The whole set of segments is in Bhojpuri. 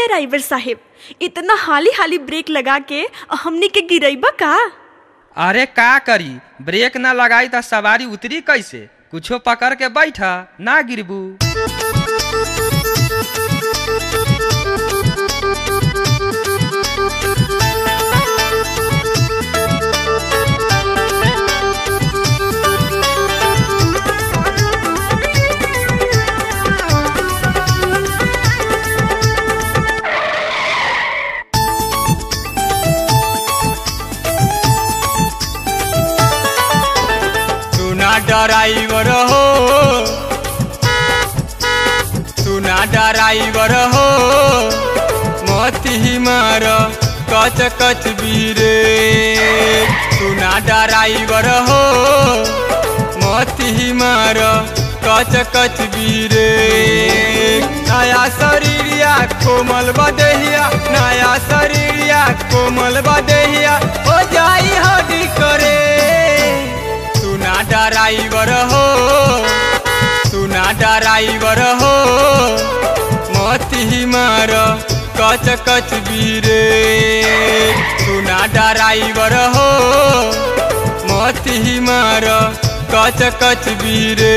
ड्राइवर साहेब, इतना हाली हाली ब्रेक लगा के हमनी के गिरैबा का? अरे का करी, ब्रेक ना लगाई तो सवारी उतरी कैसे? कुछो पकड़ के बैठा, ना गिरबू। ड्राइवर हो, सुना ड्राइवर हो, मत ही मार कच कच बीरे। सुना ड्राइवर हो, मत ही मार कच कच बीरे। नया शरीरिया कोमल बदेहिया, नया शरीरिया कोमल बदेहिया हो जाई हड्डी करे। सुना ड्राइवर हो, सुना ड्राइवर हो, मत ही मार कच कच बीरे। सुना ड्राइवर हो, मत ही मार कच कच बीरे।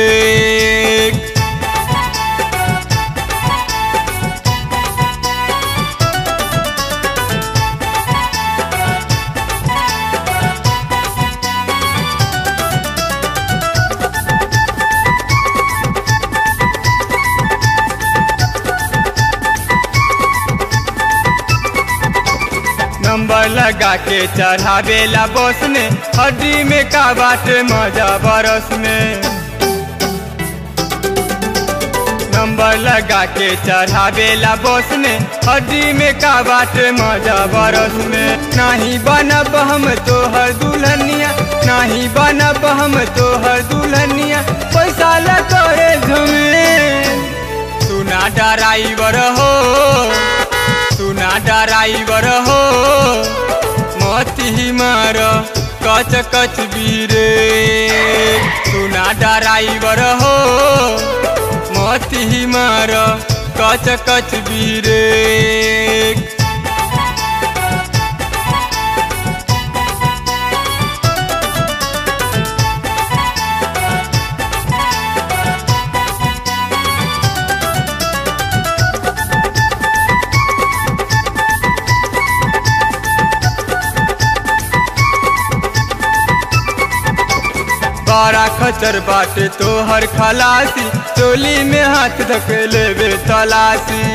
नंबर लगा के चढ़ावेला बस में, हड्डी में का बाटे मजा बरस में। नंबर लगा के चढ़ावेला बस में, हड्डी में का बाटे मजा बरस में। नहीं बनब हम तोहर दुल्हनिया, नहीं बनब हम तोहर दुल्हनिया, पैसा ल करे झमे। सुना ड्राइवर हो, सुना ड्राइवर हो, मत ही मार कच कच बीरे। सुना ड्राइवर हो, मत ही मार कच कच बीरे। बड़ा खचर बाटे तोहर खलासी, चोली में हाथ धकेले बे तलाशी।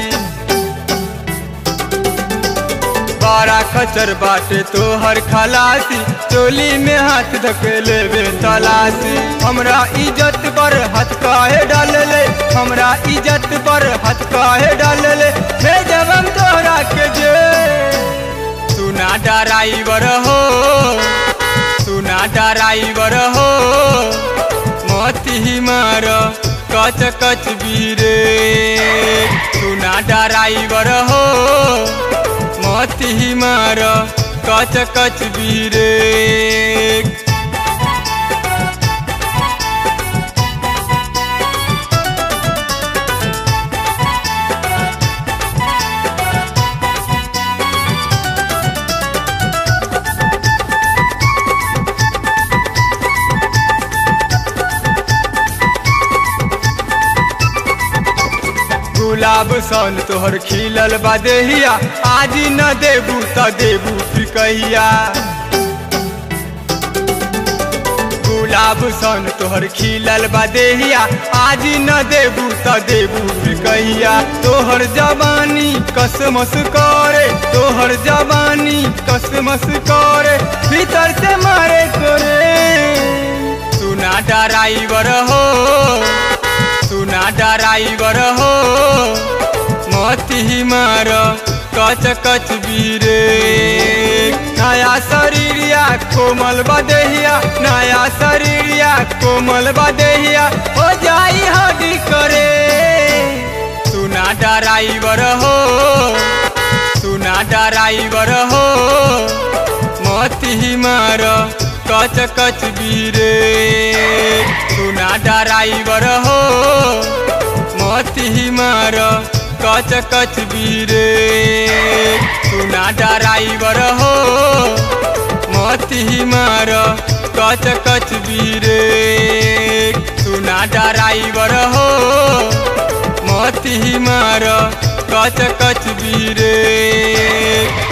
बड़ा खचर बाटे तोहर खलासी, चोली में हाथ धकेले बे तलाशी। हमरा इज्जत पर हाथ काहे डालले, हमरा इज्जत पर हाथ काहे डालले, भेजब हम तोहरा के जे। सुना ड्राइवर हो, सुना ड्राइवर हो, मत ही मार कच कच बीरे। सुना ड्राइवर हो, मत ही मार कच कच बीरे। गुलाब सन तोहर खिलल बदेहिया, आज न देबू त देबू फिर कहिया। गुलाब सन तोहर खिलल बदेहिया, आज न देबू त देबू फिर कहिया। तोहर जवानी कसमस करे, तोहर जवानी कसमस करे, भीतर से मारे करे। सुना ड्राइवर हो, सुना ड्राइवर हो, मत ही मार कच कच बीरे। नया शरीरिया कोमल बदेहिया, नया शरीरिया कोमल बदेहिया हो जाई हड्डी करे। सुना ड्राइवर हो, सुना ड्राइवर हो, मत ही मार कच कच बीरे। सुना ड्राइवर हो, मत ही मार कच कच बीरे सुना ड्राइवर हो मत ही मार कच कच बीरे सुना ड्राइवर हो मत ही मार कच कच बीरे।